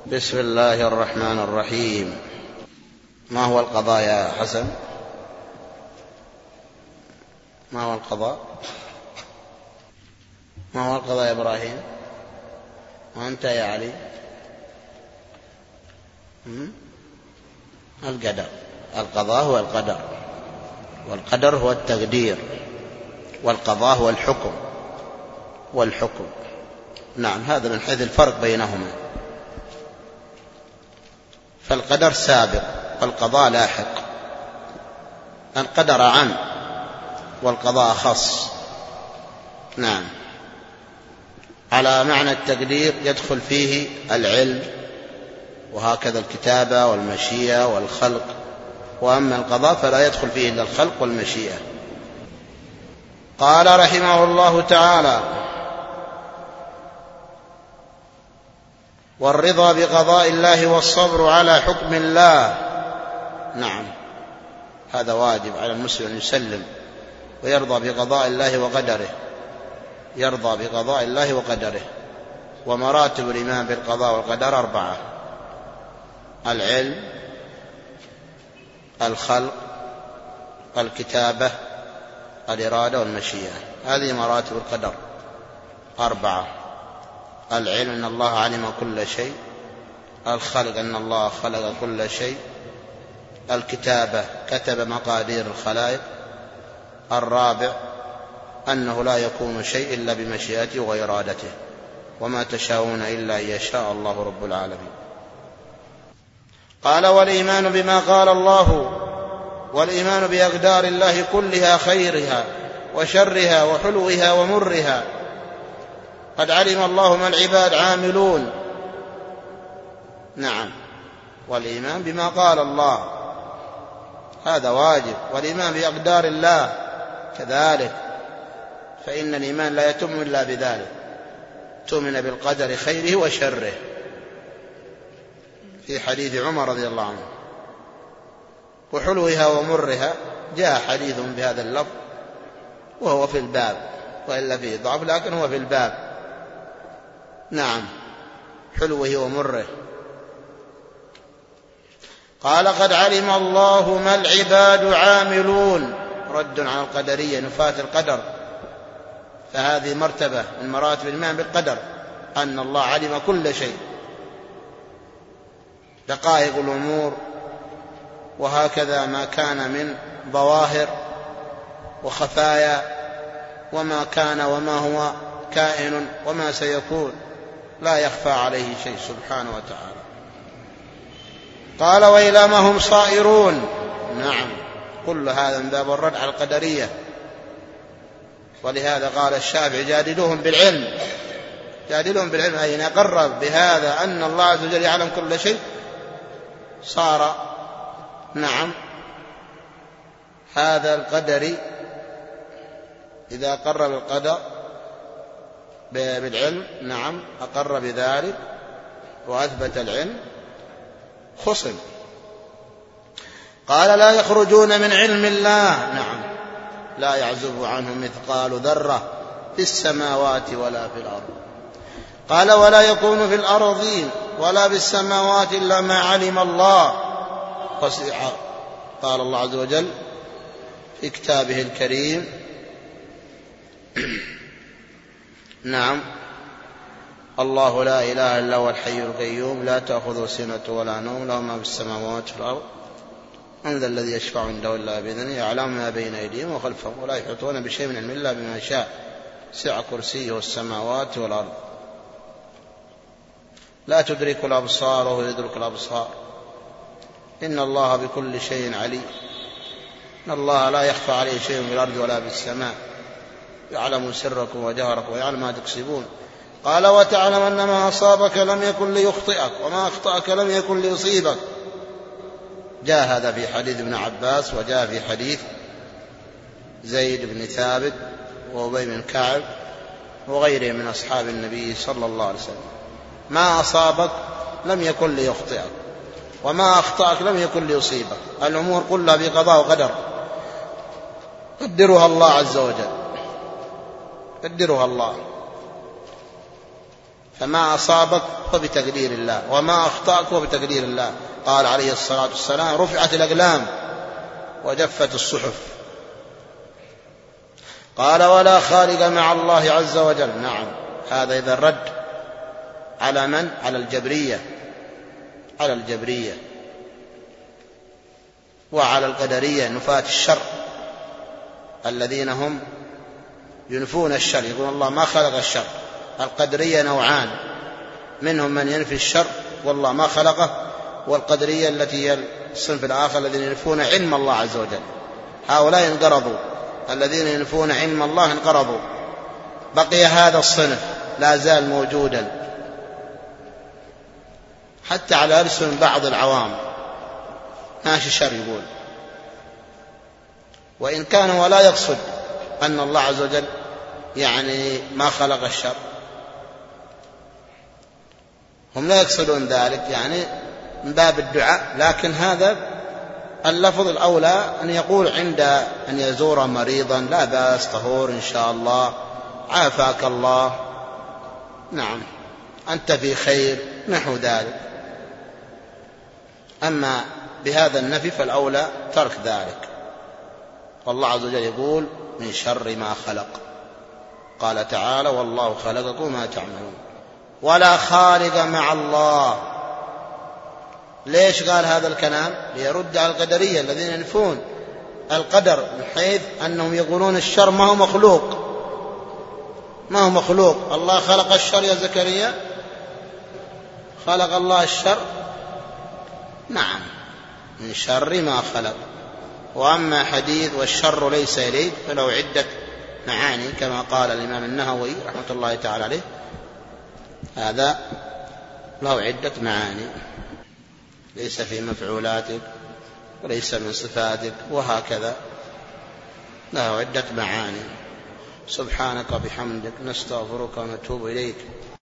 بسم الله الرحمن الرحيم. ما هو القضاء يا حسن؟ ما هو القضاء؟ ما هو القضاء يا إبراهيم؟ وأنت يا علي؟ القدر. القضاء هو القدر، والقدر هو التقدير، والقضاء هو والحكم. نعم، هذا من حيث الفرق بينهما. فالقدر سابق والقضاء لاحق. القدر عام والقضاء خاص. نعم، على معنى التقدير يدخل فيه العلم، وهكذا الكتابة والمشيئة والخلق. وأما القضاء فلا يدخل فيه إلا الخلق والمشيئة. قال رحمه الله تعالى: والرضا بقضاء الله والصبر على حكم الله. نعم، هذا واجب على المسلم أن يسلم ويرضى بقضاء الله وقدره. يرضى بقضاء الله وقدره. ومراتب الإيمان بالقضاء والقدر 4: العلم، الخلق، الكتابة، الإرادة والمشيئة. هذه مراتب القدر 4: العلم أن الله علم كل شيء، الخلق أن الله خلق كل شيء، الكتابة كتب مقادير الخلائق، الرابع أنه لا يكون شيء إلا بمشيئته وإرادته، وما تشاءون إلا أن يشاء الله رب العالمين. قال: والإيمان بما قال الله، والإيمان بأقدار الله كلها، خيرها وشرها وحلوها ومرها. قد علم الله ما العباد عاملون. نعم، والإيمان بما قال الله هذا واجب، والإيمان بأقدار الله كذلك، فإن الإيمان لا يتم إلا بذلك. تؤمن بالقدر خيره وشره. في حديث عمر رضي الله عنه: وحلوها ومرها. جاء حديث بهذا اللفظ وهو في الباب، وإلا فيه ضعف، لكن هو في الباب. نعم، حلوه ومره. قال: قد علم الله ما العباد عاملون. رد على القدرية نفاة القدر. فهذه مرتبة من مراتب الإيمان بالقدر، أن الله علم كل شيء، دقائق الأمور، وهكذا ما كان من ظواهر وخفايا، وما كان وما هو كائن وما سيكون، لا يخفى عليه شيء سبحانه وتعالى. قال: وإلى ما هم صائرون. نعم، كل هذا من باب الرد على القدرية. ولهذا قال الشافعي: جادلوهم بالعلم. جادلوهم بالعلم، أي نقرر بهذا أن الله عز وجل يعلم كل شيء. صار نعم هذا القدري إذا قرر القدر بالعلم، نعم، أقر بذلك وأثبت العلم، خصم. قال: لا يخرجون من علم الله. نعم، لا يعزب عنه مثقال ذرة في السماوات ولا في الأرض. قال: ولا يكون في الأرضين ولا في السماوات إلا ما علم الله. قال الله عز وجل في كتابه الكريم: نعم، الله لا إله إلا هو الحي القيوم لا تأخذه سنة ولا نوم، له ما في السماوات في الأرض، من ذا الذي يشفع عنده إلا بإذنه، يعلم ما بين أيديهم وخلفهم، ولا يحيطون بشيء من علم الله بما شاء، سع كرسيه السماوات والأرض، لا تدرك الأبصار وهو يدرك الأبصار، إن الله بكل شيء عليم، إن الله لا يخفى عليه شيء في الأرض ولا في السماء، يعلم سركم وجهركم ويعلم ما تكسبون. قال: وتعلم أن ما أصابك لم يكن ليخطئك وما أخطأك لم يكن ليصيبك. جاء هذا في حديث ابن عباس، وجاء في حديث زيد بن ثابت وأبي بن كعب وغيرهم من أصحاب النبي صلى الله عليه وسلم: ما أصابك لم يكن ليخطئك وما أخطأك لم يكن ليصيبك. الأمور كلها بقضاء وقدر، قدرها الله عز وجل، قدرها الله. فما أصابك فبتقدير الله وما أخطأك وبتقدير الله. قال عليه الصلاة والسلام رفعت الأقلام وجفت الصحف. قال ولا خالق مع الله عز وجل. نعم، هذا إذا الرد على من؟ على الجبرية وعلى القدرية نفاة الشر الذين هم ينفون الشر، يقول الله ما خلق الشر. القدرية نوعان، منهم من ينفي الشر والله ما خلقه، والقدرية التي هي الصنف الآخر الذين ينفون علم الله عز وجل. هؤلاء انقرضوا، الذين ينفون علم الله انقرضوا. بقي هذا الصنف لا زال موجودا حتى على ألسن بعض العوام، ماشي الشر يقول، وإن كان ولا يقصد أن الله عز وجل يعني ما خلق الشر، هم لا يقصدون ذلك يعني من باب الدعاء. لكن هذا اللفظ الأولى أن يقول عند أن يزور مريضا لا بأس، طهور إن شاء الله، عافاك الله، نعم أنت في خير، نحو ذلك. أما بهذا النفي فالأولى ترك ذلك. والله عز وجل يقول من شر ما خلق، قال تعالى والله خلقكم ما تعملون. ولا خالق مع الله. ليش قال هذا الكلام؟ ليرد على القدرية الذين ينفون القدر، من حيث أنهم يقولون الشر ما هو مخلوق. الله خلق الشر يا زكريا؟ خلق الله الشر؟ نعم، من شر ما خلق. وأما حديث والشر ليس إليك فله عدة معاني كما قال الإمام النووي رحمة الله تعالى عليه، هذا له عدة معاني، ليس في مفعولاتك وليس من صفاتك، وهكذا له عدة معاني. سبحانك بحمدك نستغفرك ونتوب إليك.